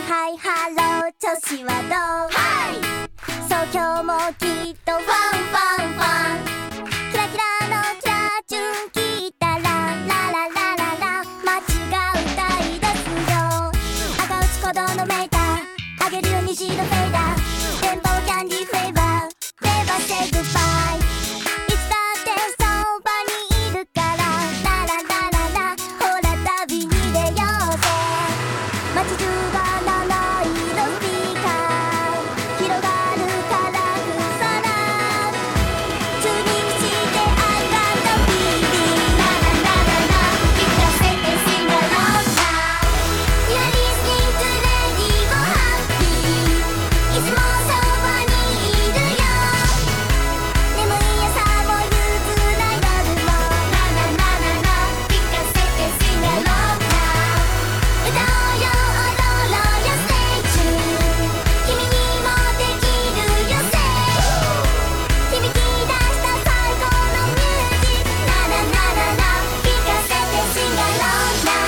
ハイハロー調子はどう？はいそう今日もきっとファンファンファンキラキラのキラチュン聞いたらラララララ街が歌い出すよ赤打ち鼓動のメーターあげるよ虹のフェイダー電波キャンディーフレーバーNever say goodbyeいつだってそばにいるからラララララほら旅に出ようぜ街中が七色スピーカー広がるカラフルさらチューニングして I got the feeling ラララララ聞かせて Sing along now You're listening to Radio Happy いつもそばにいるよ眠い朝も憂鬱な夜もラララララ聞かせて Sing along now 歌おうよ踊ろうよ Stay tuned 君にもできるよ Say 響き出した最高のミュージックラララララ聞かせて Sing along now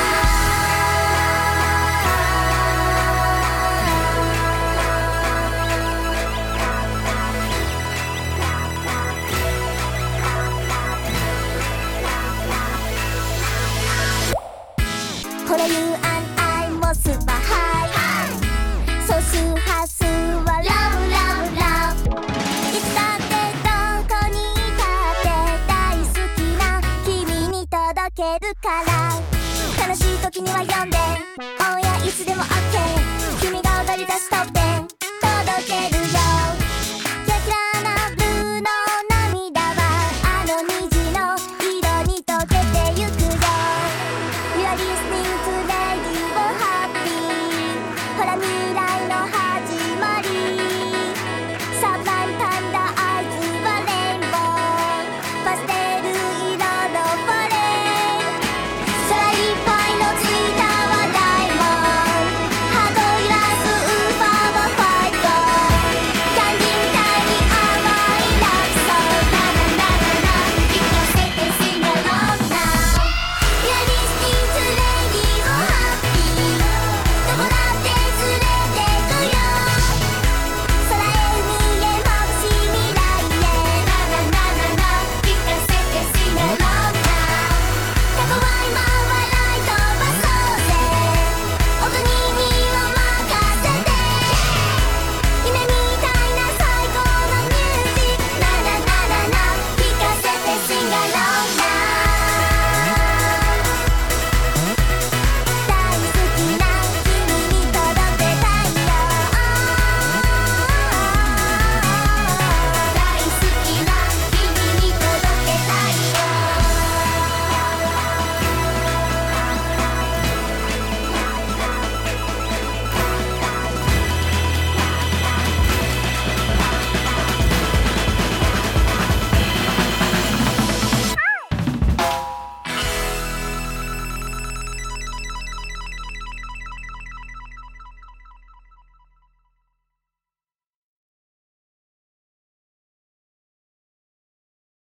ほら You and I もスーパーハイ総数波数は Love Love Love いつだってどこにいたって大好きな君に届けるから悲しい時には呼んで Oh yeah いつでも